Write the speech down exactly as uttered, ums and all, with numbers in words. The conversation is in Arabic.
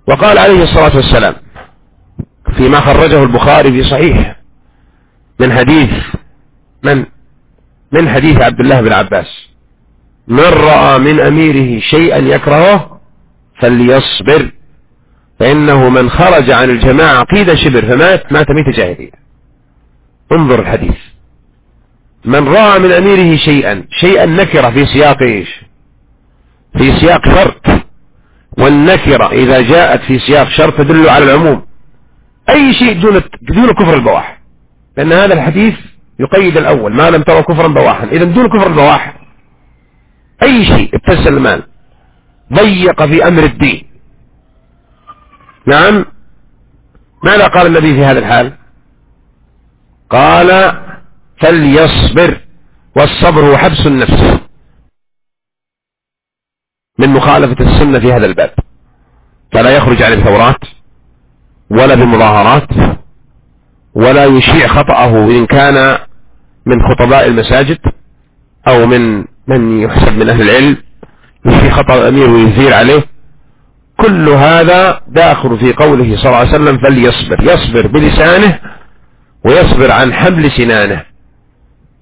وقال عليه الصلاة والسلام فيما خرجه البخاري في صحيح من حديث من من حديث عبد الله بن عباس: من رأى من أميره شيئا يكرهه فليصبر، فإنه من خرج عن الجماعة قيد شبر فمات مات ميت جاهلية. انظر الحديث: من رأى من أميره شيئا، شيئا نكرة في سياق إيش؟ في سياق شرط، والنكرة إذا جاءت في سياق شرط تدل على العموم، أي شيء دون دون كفر البواح، لأن هذا الحديث يقيد الأول: ما لم تروا كفرا بواحا. إذا دون كفر البواح أي شيء ابتز المال، ضيق في أمر الدين. نعم، ماذا قال النبي في هذا الحال؟ قال: فليصبر، والصبر هو حبس النفس من مخالفة السنة في هذا الباب، فلا يخرج عن الثورات ولا بمظاهرات، ولا يشيع خطأه إن كان من خطباء المساجد أو من من يحسب من أهل العلم، يشيع خطأ الأمير ويثير عليه. كل هذا داخل في قوله صلى الله عليه وسلم: فليصبر، يصبر بلسانه ويصبر عن حمل سنانه.